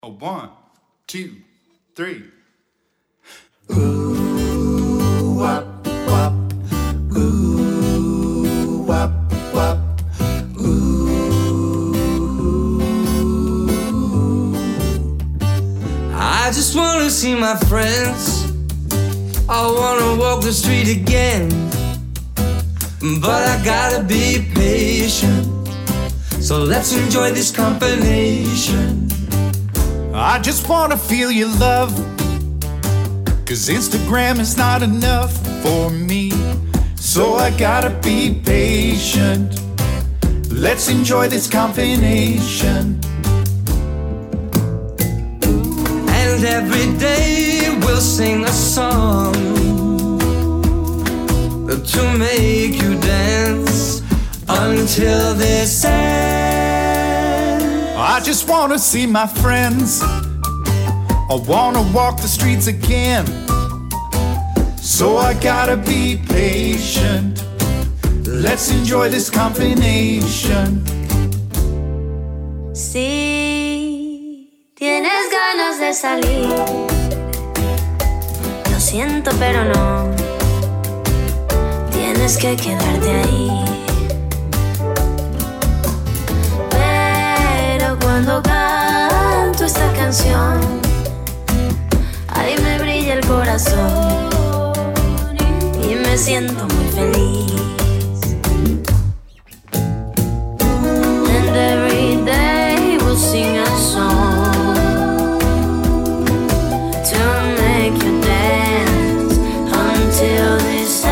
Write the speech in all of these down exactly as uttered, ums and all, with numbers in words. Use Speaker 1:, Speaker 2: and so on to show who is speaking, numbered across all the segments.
Speaker 1: A one, two, three.
Speaker 2: Ooh, wop, wop. Ooh, wop, wop. Ooh.
Speaker 3: I just wanna see my friends. I wanna walk the street again. But I gotta be patient. So let's enjoy this combination.
Speaker 1: I just wanna feel your love, 'cause Instagram is not enough for me. So I gotta be patient. Let's enjoy this combination.
Speaker 3: And every day we'll sing a song to make you dance until this ends.
Speaker 1: I just wanna see my friends. I wanna walk the streets again. So I gotta be patient. Let's enjoy this combination.
Speaker 4: Si tienes ganas de salir, lo siento pero no, tienes que quedarte ahí. Pero cuando canto esta canción, ahí me brilla el corazón y me siento muy feliz. And every day we'll sing a song to make you dance until this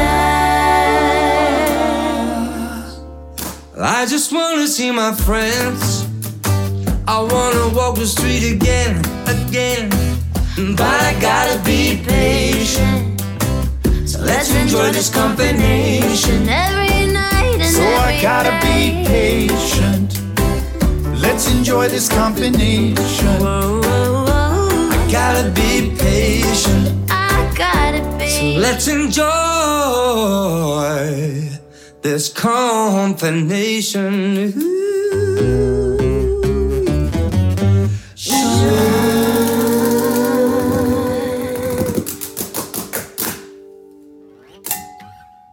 Speaker 4: ends.
Speaker 3: I just wanna see my friends. I wanna walk the street again, again. But I gotta be patient. So let's enjoy this combination.
Speaker 4: Every night and
Speaker 1: So
Speaker 4: every
Speaker 1: I gotta be
Speaker 4: day.
Speaker 1: patient. Let's enjoy this combination.
Speaker 4: Whoa, whoa, whoa.
Speaker 3: I gotta be patient.
Speaker 4: I gotta be.
Speaker 3: So let's enjoy this combination.